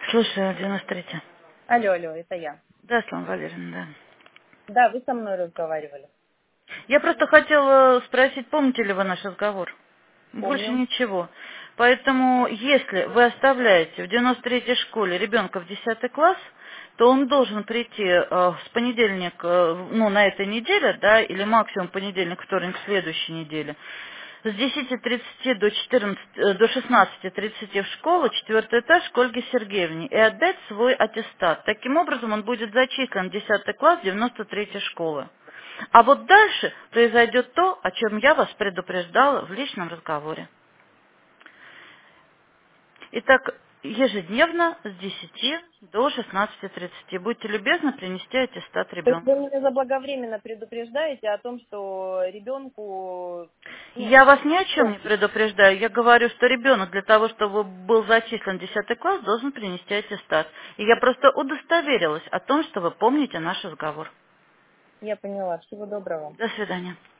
Слушай, 93. Алло, алло, это я. Да, Слава Валерьевна, да. Да, вы со мной разговаривали. Я просто хотела спросить, помните ли вы наш разговор? Больше Помню. ничего. Поэтому, если вы оставляете в 93-й школе ребенка в 10 класс, то он должен прийти с понедельника, ну, на этой неделе, да, или максимум понедельник, вторник следующей недели, с 10:30 до 14, до 16:30 в школу, 4 этаж, к Ольге Сергеевне, и отдать свой аттестат. Таким образом, он будет зачислен в 10 класс 93-й школы. А вот дальше произойдет то, о чем я вас предупреждала в личном разговоре. Итак, ежедневно с 10 до 16:30 будьте любезны принести аттестат То есть ребенка. вы меня заблаговременно предупреждаете о том, что ребенку, ну, Я вас ни о чем не что? предупреждаю. Я говорю, что ребенок для того, чтобы был зачислен в 10 класс, должен принести аттестат. И я просто удостоверилась о том, что вы помните наш разговор. Я поняла. Всего доброго. До свидания.